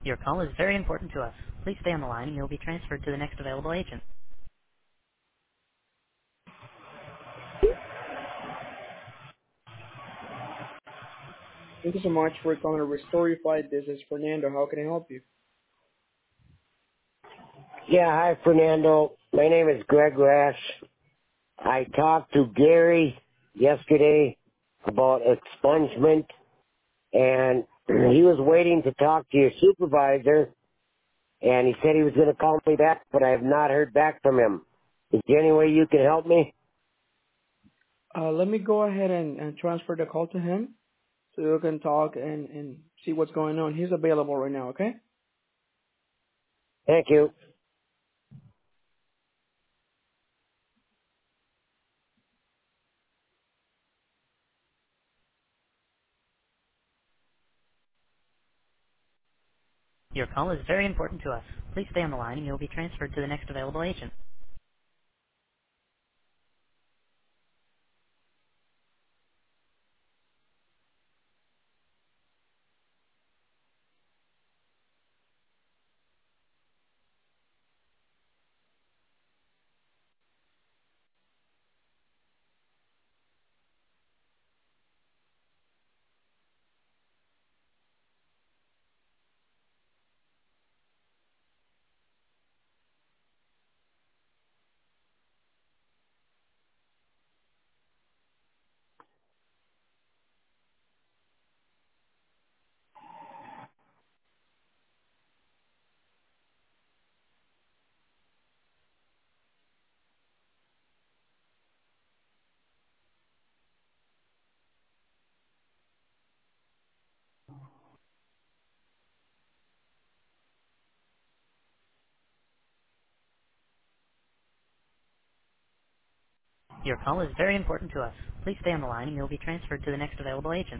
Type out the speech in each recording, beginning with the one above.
Your call is very important to us. Please stay on the line and you'll be transferred to the next available agent. Thank you so much for calling Restorify. This is Fernando. How can I help you? Yeah, hi Fernando. My name is Greg Rash. I talked to Gary yesterday about expungement, and he was waiting to talk to your supervisor, and he said he was going to call me back, but I have not heard back from him. Is there any way you can help me? Let me go ahead and transfer the call to him so you can talk and see what's going on. He's available right now, okay? Thank you. Your call is very important to us. Please stay on the line and you'll be transferred to the next available agent. Your call is very important to us. Please stay on the line and you'll be transferred to the next available agent.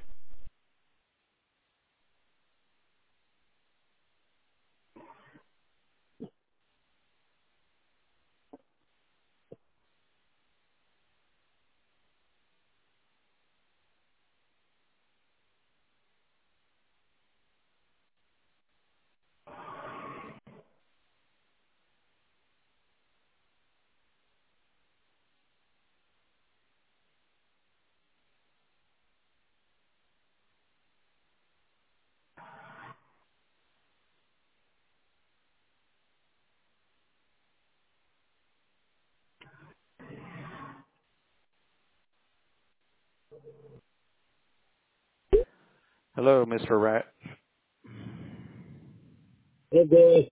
Hello, Mr. Rat. Hey, Gary.